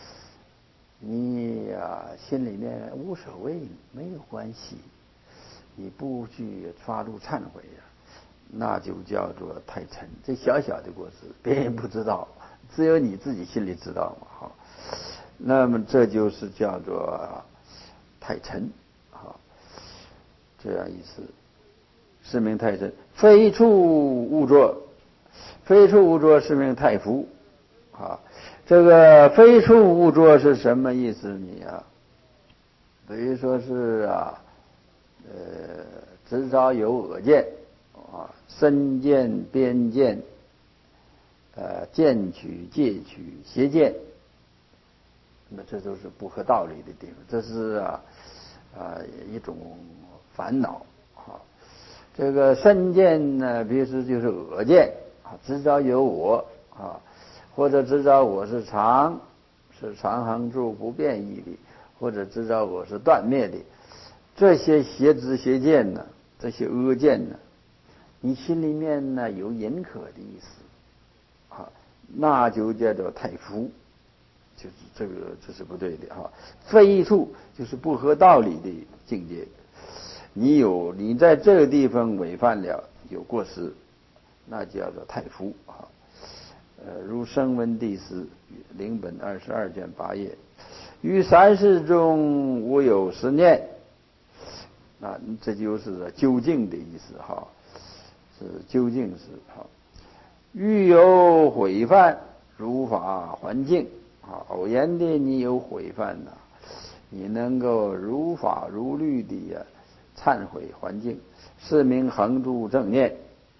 你呀、啊、心里面无所谓，没有关系，你不去发露忏悔呀、啊，那就叫做太沉。这小小的过失，别人不知道，只有你自己心里知道嘛，哈。那么这就是叫做太沉，哈，这样意思。是名太沉，非处误作，非处误作是名太浮啊。这个非处误作是什么意思呢？啊，比如说是啊，呃，执着有我见啊，身见、边见，呃，见取、戒取、邪见，那么这都是不合道理的地方，这是啊啊一种烦恼啊。这个身见呢，比如说就是我见啊，执着有我啊，或者执着我是常，是常恒住不变异的，或者知道我是断灭的，这些邪知邪见呢，这些恶见呢，你心里面呢有隐可的意思啊，那就叫做太浮，就是这个这是不对的哈。非处就是不合道理的境界，你有你在这个地方违犯了，有过失，那叫做太浮啊。呃，如声闻第四灵本二十二卷八页，于三世中无有实念，啊，这就是究竟的意思哈，是究竟是哈。欲有毁犯，如法还境啊，偶然的你有毁犯呐、啊，你能够如法如律的呀、啊、忏悔还境，是名恒住正念。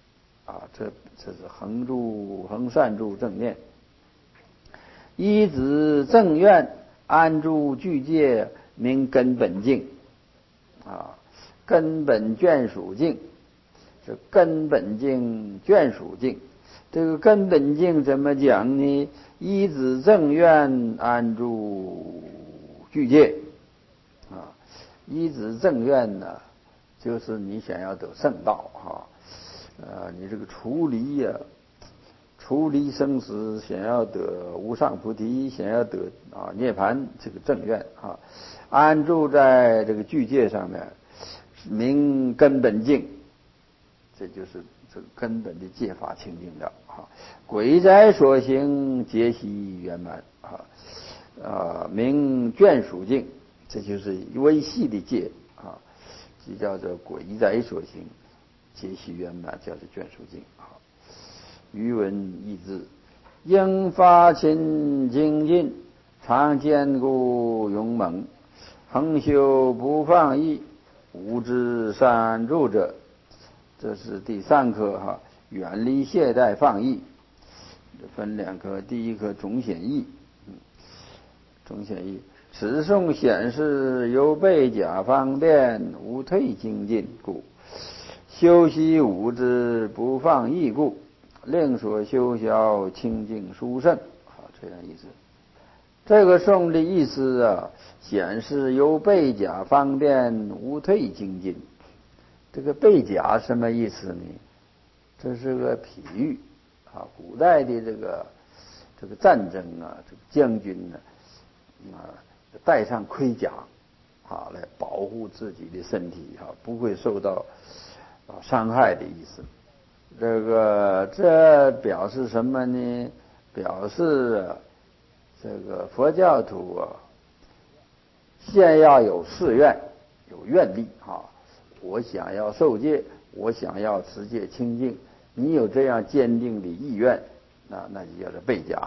啊，这这是横住横善住正念。依止正愿，安住具戒，名根本净。啊，根本眷属净，是根本净眷属净。这个根本净怎么讲呢？依止正愿，安住具戒。啊，依止正愿呢，就是你想要得圣道哈，呃，你这个除离呀、啊，除离生死，想要得无上菩提，想要得啊涅槃，这个正愿啊，安住在这个具戒上面，名根本净，这就是这个根本的戒法清净了啊。轨在所行，皆悉圆满啊，啊，名眷属净，这就是微细的戒啊，即叫做轨在所行，皆悉圆满，叫做眷属净啊。余文义字，应发勤精进，常坚固勇猛，恒修不放逸，无知善助者。这是第三课哈，远离懈怠放逸，分两课，第一课总显义，嗯，总显义。此颂显示由背甲方便，无退精进故，修习无知不放逸故，令所修小清净殊胜。好，这样意思。这个颂的意思啊，显示由背甲方便，无退精进。这个背甲什么意思呢？这是个比喻啊，古代的这个这个战争啊，这个将军呢啊，戴上盔甲啊，来保护自己的身体啊，不会受到啊伤害的意思。这个这表示什么呢？表示这个佛教徒啊，先要有誓愿，有愿力啊。我想要受戒，我想要持戒清净，你有这样坚定的意愿，那那就叫做背甲。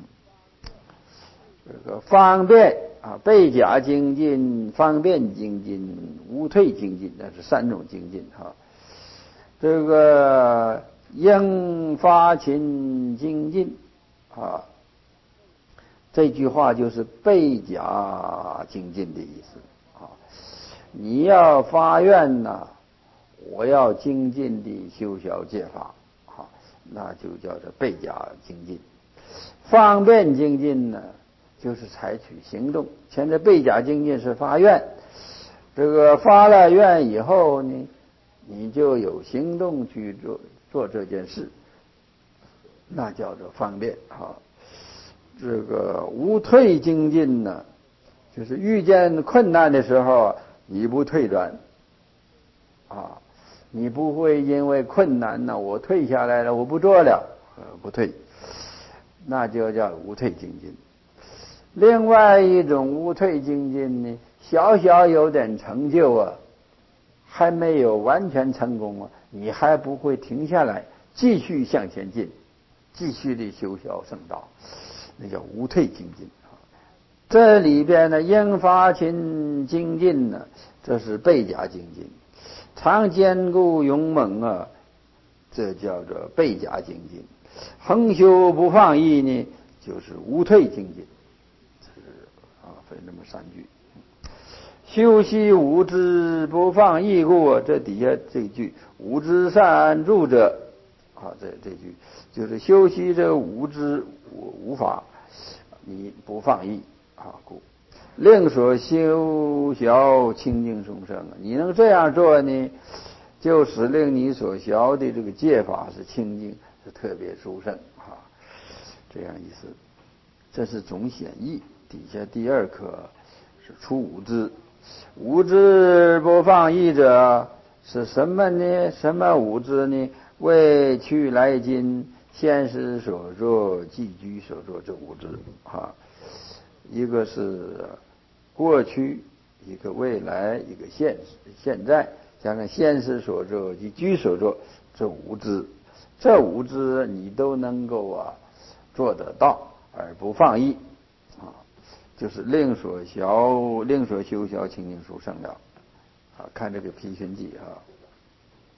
这个方便啊，背甲精进、方便精进、无退精进，那是三种精进哈。这个应发勤精进啊，这句话就是背甲精进的意思啊。你要发愿呐，我要精进地修小戒法，好，那就叫做背甲精进。方便精进呢，就是采取行动。现在背甲精进是发愿，这个发了愿以后呢，你就有行动去做做这件事，那叫做方便啊。这个无退精进呢，就是遇见困难的时候你不退转啊，你不会因为困难呢，我退下来了，我不做了，呃，不退，那就叫无退精进。另外一种无退精进呢，小小有点成就啊，还没有完全成功啊，你还不会停下来，继续向前进，继续的修小圣道，那叫无退精进。这里边呢，应发勤精进呢，这是背甲精进；常坚固勇猛啊，这叫做背甲精进；恒修不放逸呢，就是无退精进。这是啊，分这么三句。修习无知不放逸故，这底下这句无知善助者，啊，这这句就是修习这无知无法，你不放逸。啊，故令所修小清净众生，你能这样做呢，就使令你所学的这个戒法是清净，是特别殊胜啊，这样意思。这是总显义，底下第二课是出无知，无知不放逸者是什么呢？什么无知呢？为去来今现实所作，寄居所作这无知啊。一个是过去，一个未来，一个现现在，加上现实所作及居所作，这五知，这五知你都能够啊做得到，而不放逸啊，就是令所学，令所修学清净殊胜了啊。看这个《毗熏记》啊，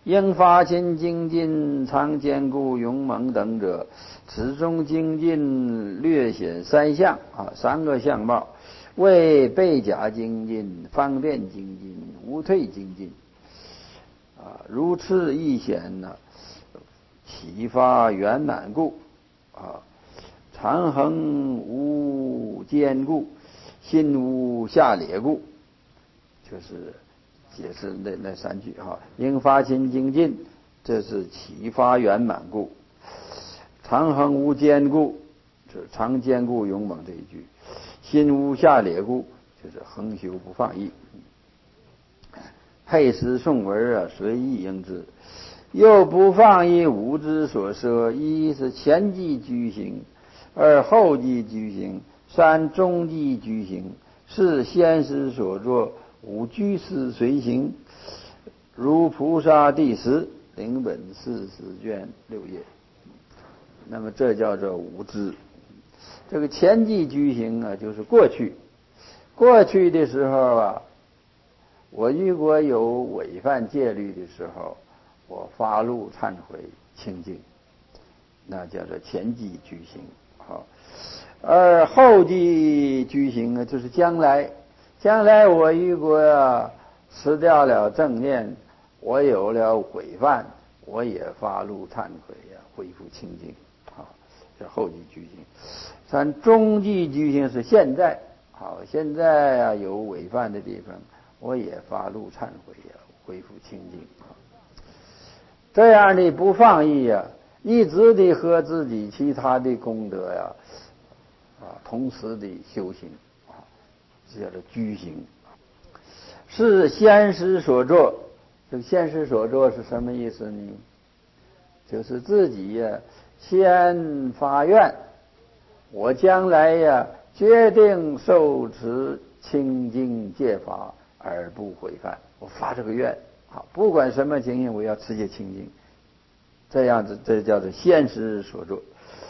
应发心精进常坚固勇猛等者，此中精进略显三项啊，三个相貌，为背甲精进、方便精进、无退精进啊，如次亦显呢，启发圆满故啊，常恒无坚固，心无下劣故，就是解释那那三句哈。应发心精进，这是启发圆满故；常恒无坚固，是常坚固勇猛这一句；心无下劣故，就是恒修不放逸。配诗颂文啊，随意应之。又不放逸无之所摄，一是前记居行，二后记居行，三中记居行，四先师所作，五居士随行。如菩萨第十领本四十卷六页。那么这叫做无知。这个前记居行啊，就是过去，过去的时候啊，我如果有违犯戒律的时候，我发怒忏悔清净，那叫做前记居行。好，而后记居行呢，就是将来，将来我如果啊失掉了正念，我有了违犯，我也发怒忏悔呀、啊，恢复清净。好，这后记居行。三中记居行是现在，好，现在啊有违犯的地方，我也发怒忏悔呀、啊，恢复清净。这样的不放逸呀、啊，一直的和自己其他的功德呀、啊，啊，同时的修行啊，这叫做居行。是先师所作，这个先师所作是什么意思呢？就是自己呀、啊，先发愿，我将来呀、啊，决定受持清净戒法而不违犯。我发这个愿。好，不管什么情形，我要持戒清净，这样子，这叫做先师所作。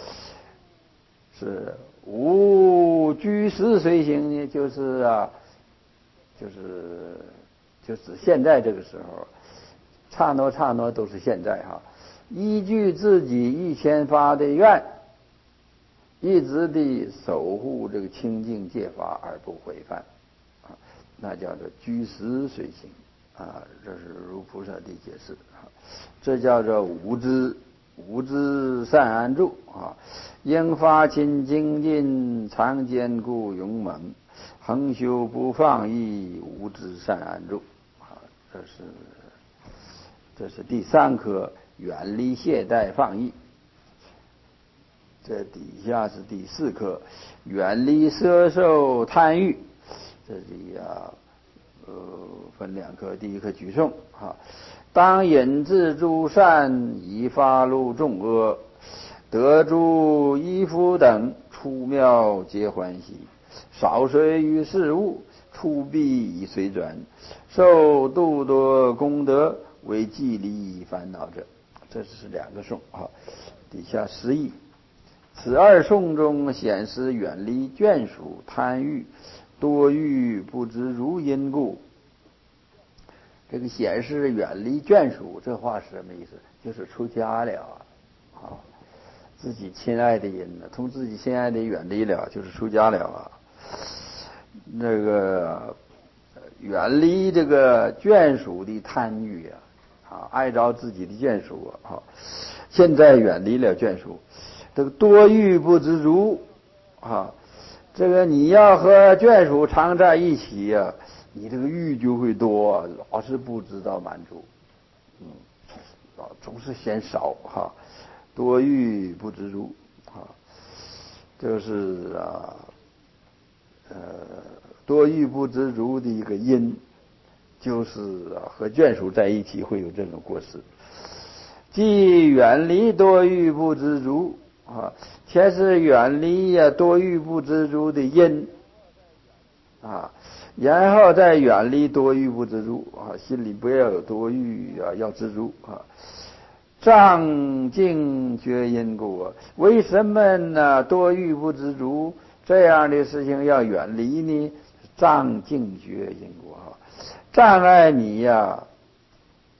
是无居士随行呢，就是啊，就是就指现在这个时候，刹那刹那都是现在哈。依据自己以前发的愿，一直的守护这个清净戒法而不违犯，啊，那叫做居士随行。啊，这是如菩萨的解释啊，这叫做无知，无知善安住啊，应发心精进，常坚固勇猛，恒修不放逸，无知善安住啊，这是这是第三课，远离懈怠放逸。这底下是第四课，远离奢受贪欲。这里啊。呃，分两课，第一课举诵啊，当引自诸善，以发露众恶，得诸衣服等，出妙皆欢喜，少随于事物，出必以随转，受度多功德，为既离烦恼者。这是两个颂啊，底下十义。此二颂中显示远离眷属贪欲。多欲不知如因故，这个显示远离眷属，这话是什么意思？就是出家了啊，自己亲爱的人呢，从自己亲爱的远离了，就是出家了啊。那个远离这个眷属的贪欲啊，啊，爱着自己的眷属啊，现在远离了眷属，这个多欲不知足啊。这个你要和眷属常在一起呀、啊，你这个欲就会多，老是不知道满足，嗯，总是嫌少哈，多欲不知足啊，就是啊，呃，多欲不知足的一个因，就是啊和眷属在一起会有这种过失，即远离多欲不知足。啊，先是远离呀多欲不知足的因啊，然后再远离多欲不知足啊，心里不要有多欲啊，要知足啊。障净觉因故啊，为什么呢？多欲不知足这样的事情要远离呢？障净觉因故啊，障碍你呀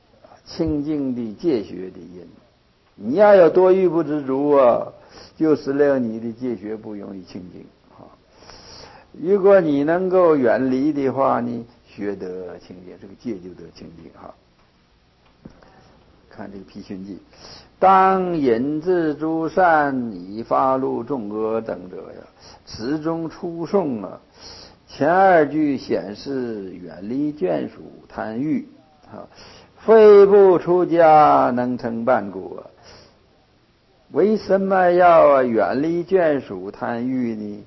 清净的戒学的因。你要有多欲不知足啊，就使了你的戒学不容易清净啊。如果你能够远离的话，你学得清净，这个戒就得清净哈。看这个批训记，当引自诸善，以发露众恶等者呀，此中初诵啊，前二句显示远离眷属贪欲啊，非不出家能成半果。为什么要远离眷属贪欲呢？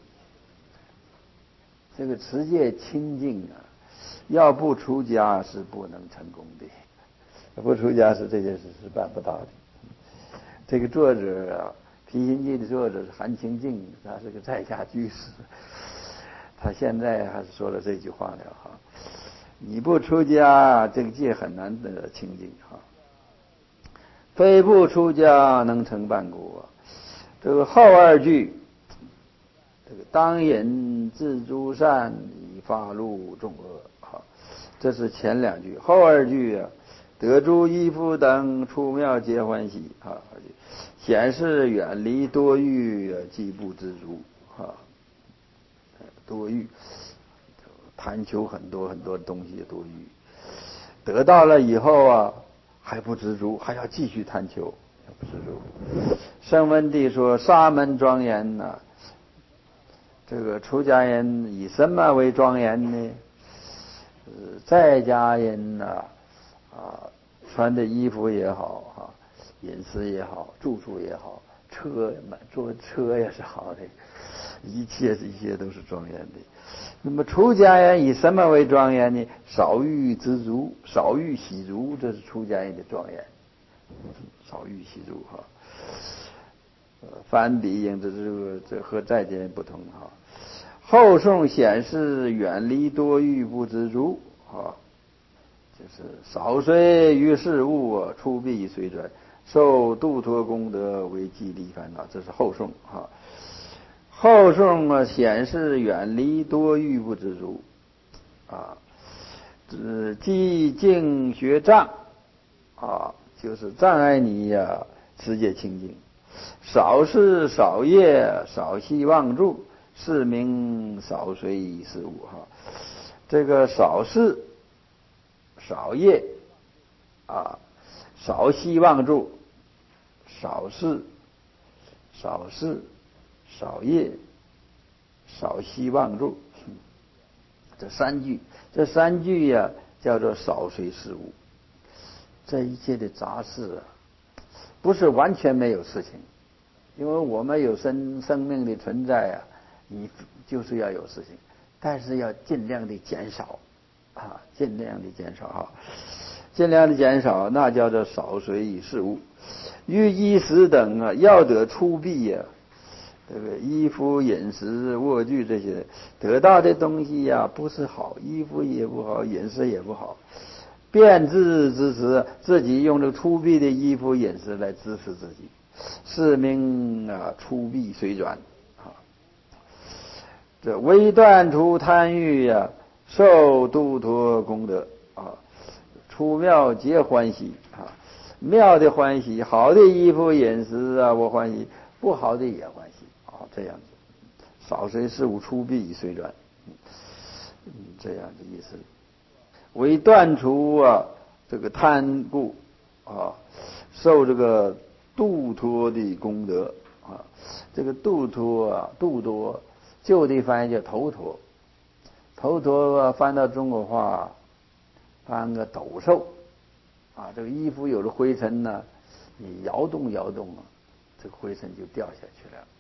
这个持戒清净啊，要不出家是不能成功的。不出家是这件事是办不到的。这个作者啊，《批心记》的作者是韩清净，他是个在家居士，他现在还是说了这句话了哈。你不出家，这个戒很难得清净哈。非不出家能成半果。这个后二句，这个当引自诸善，以发露众恶哈，这是前两句。后二句啊，得诸依夫等出妙皆欢喜啊，显示远离多欲，既不知足啊。多欲，贪求很多很多东西的多欲，得到了以后啊，还不知足，还要继续贪求，不知足。圣文帝说：“沙门庄严呐、啊，这个出家人以什么为庄严呢？呃，在家人呐、啊，啊，穿的衣服也好哈、啊，饮食也好，住处也好，车坐车也是好的，一切一切都是庄严的。那么出家人以什么为庄严呢？少欲知足，少欲喜足，这是出家人的庄严。少欲喜足哈。呃，反比应这这个这和在家人不同哈。后诵显示远离多欲不知足啊，就是少随于事物，出避随转，受度脱功德为激励烦恼，这是后诵哈。后诵啊，显示远离多欲不知足啊，这寂静学障啊，就是障碍你呀、啊，持戒清净。少事少业，少希望住，是名少随事物哈。这个少事少业啊，少希望住，少事少事少业少希望住，这三句，这三句呀、啊，叫做少随事物。这一切的杂事啊，不是完全没有事情，因为我们有生生命的存在啊，你就是要有事情，但是要尽量的减少啊，尽量的减少哈，尽量的减少，那叫做少随事物。于衣食等啊，要得出避呀、啊。这个衣服、饮食、卧具这些得到的东西呀、啊，不是好，衣服也不好，饮食也不好。变质支持自己用这个出避的衣服、饮食来支持自己，是名啊出避随转啊。这微断除贪欲呀、啊，受度脱功德啊，出妙皆欢喜啊，妙的欢喜，好的衣服、饮食啊，我欢喜；不好的也欢喜。啊，这样子，少随事物，出避随转，嗯，这样的意思。为断除啊这个贪故啊，受这个度脱的功德啊，这个度脱啊，度脱，旧的翻译叫头脱，头脱啊翻到中国话，翻个斗寿啊，这个衣服有了灰尘呢，你摇动摇动啊，这个灰尘就掉下去了。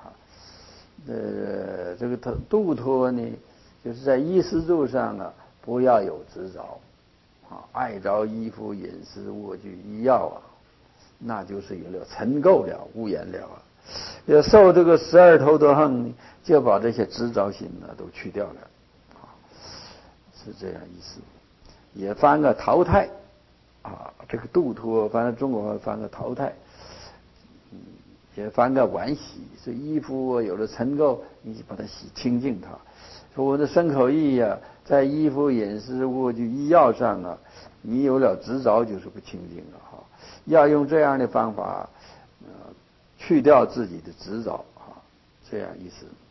呃，这个度脱呢，就是在衣食住上啊，不要有执着啊，爱着衣服、饮食、卧具、医药啊，那就是有了尘垢了、污染了啊。要受这个十二头陀行，就把这些执着心呢都去掉了啊，是这样意思。也翻个淘汰啊，这个度脱，翻到中国话翻个淘汰。也翻个惋喜，这衣服有了尘垢，你把它洗清净它； 说我的身口意呀、啊，在衣服、饮食、物具、医药上啊，你有了执着就是不清净了哈。要用这样的方法，呃，去掉自己的执着啊，这样意思。